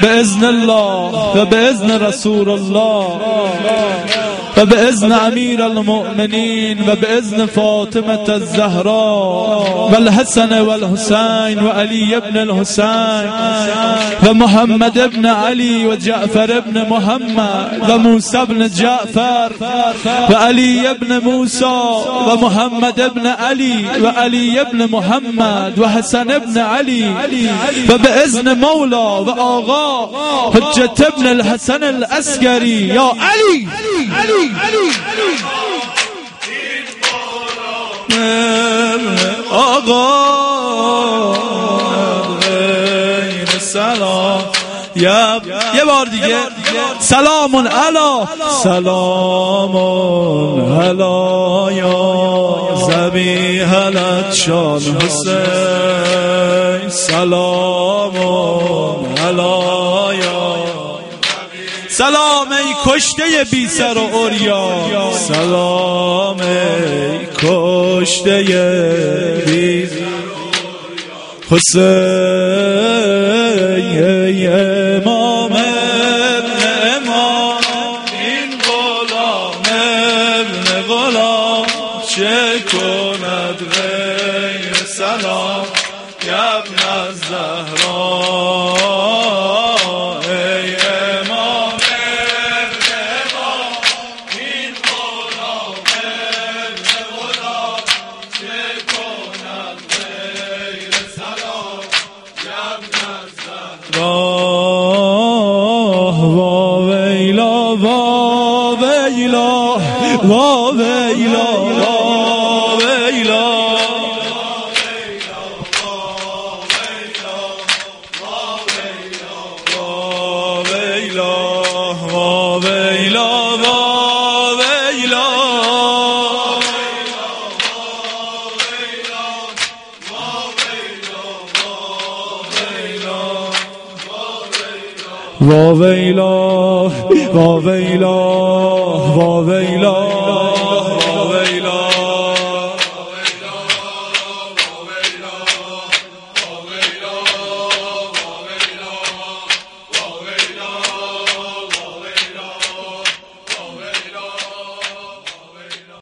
بإذن الله وبإذن رسول الله وبإذن أمير المؤمنين وبإذن فاطمة الزهراء والحسن والحسين وعلي بن الحسين ومحمد بن علي وجعفر بن محمد وموسى بن جعفر وعلي بن موسى ومحمد بن علي وعلي بن محمد وحسن بن علي وبإذن مولا وآغا حجة بن الحسن العسكري يا علي آقا سلام یه بار دیگه سلام علی یا ذبیح الاتشان حسین سلام علی یا سلام ای کشته بی سر و عریا سلام ای کشته بی سر حسین امام ابن امام این غلام ابن غلام چه کند غیر سلام یا ابن الزهرا واویلا واویلا واویلا